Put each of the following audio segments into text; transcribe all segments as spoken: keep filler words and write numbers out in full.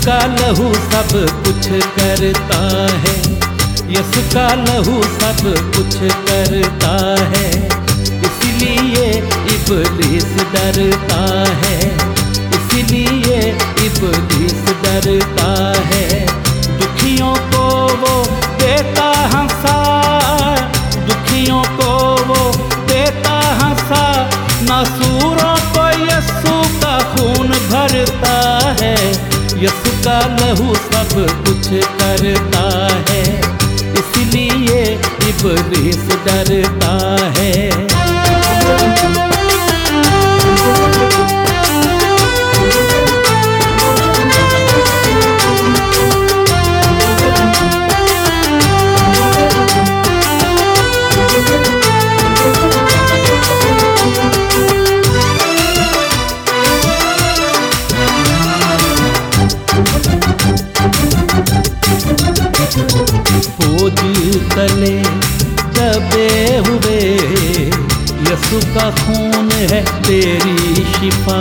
का लहू सब कुछ करता है, यसु का लहू सब कुछ करता है, इसलिए इब्लीस डरता है, इसलिए इब्लीस डरता है। दुखियों को वो देता हंसा, दुखियों को वो देता हंसा, नासूरों को यसु का खून भरता है, यसु का लहू सब कुछ करता है, इसलिए इब्लीस डरता है। बोझ तले दबे हुए, यसु का खून है तेरी शिफा।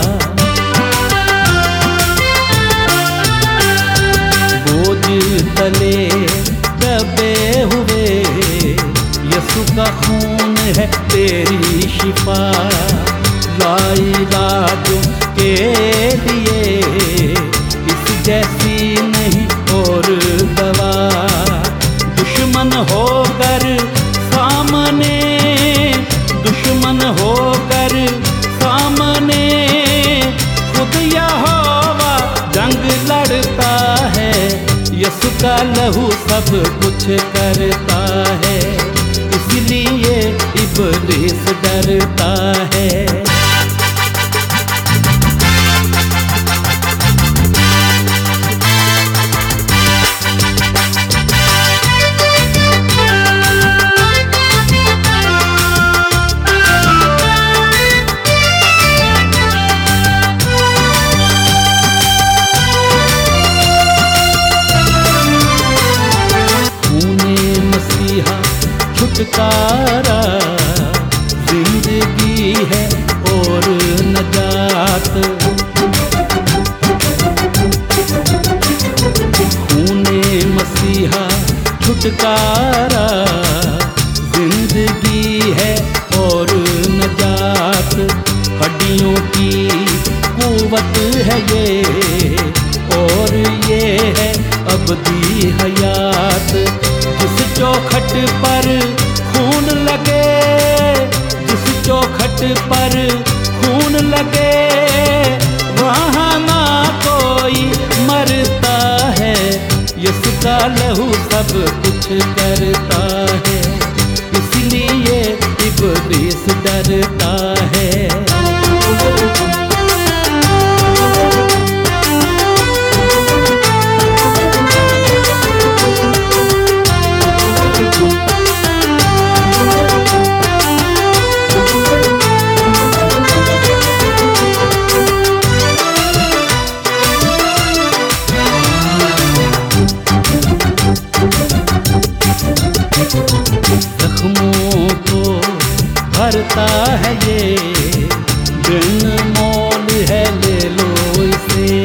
बोझ तले दबे हुए, यसु का खून है तेरी शिफा। लाइलाजों के लिए इस जैसी नहीं और दवा। दुश्मन होकर सामने, दुश्मन होकर सामने, खुद यहोवा जंग लड़ता है, यसु का लहू सब कुछ करता है, इसलिए इब्लीस डरता है। छुटकारा जिंदगी है और नजात, खूने मसीहा छुटकारा जिंदगी है और नजात। हड्डियों की कुव्वत है ये और ये है अबदी हयात। जिस चौखट पर खून लगे, जिस चौखट पर खून लगे, वहाँ ना कोई मरता है, यसु का लहू सब कुछ करता है, इसलिए इब्लीस डरता है। जख्मों को भरता है ये, बिन मोल है ले लो इसे।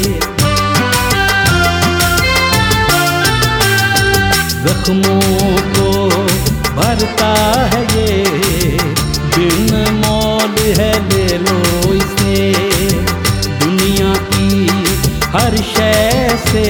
जख्मों को भरता है ये, बिन मोल है ले लो इसे। दुनिया की हर शय से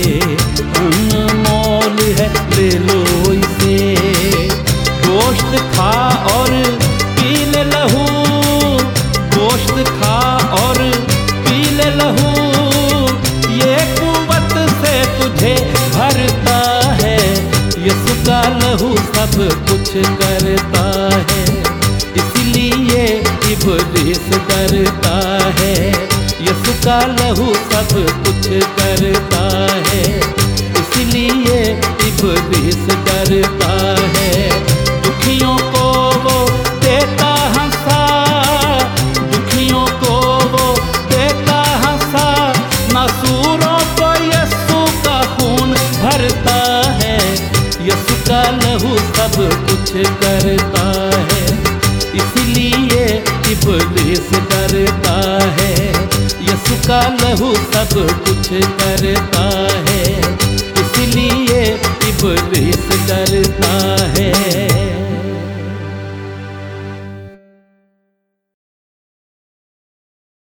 अनमोल है ले लो इसे। गोश्त खा और पी ले लहू, गोश्त खा और पी ले लहू, ये कुव्वत से तुझे भरता है, यसु का लहू सब कुछ करता है, इसलिए इब्लीस डरता है। यसु का लहू सब कुछ करता है, इसलिए इब्लीस डरता है। दुखियों को वो देता हंसा, दुखियों को वो देता हंसा, नासूरों को यसु का खून भरता है, यसु का लहू सब कुछ करता है, इसलिए इब्लीस डरता है। यसु का लहू सब कुछ करता है, इसलिए इब्लीस डरता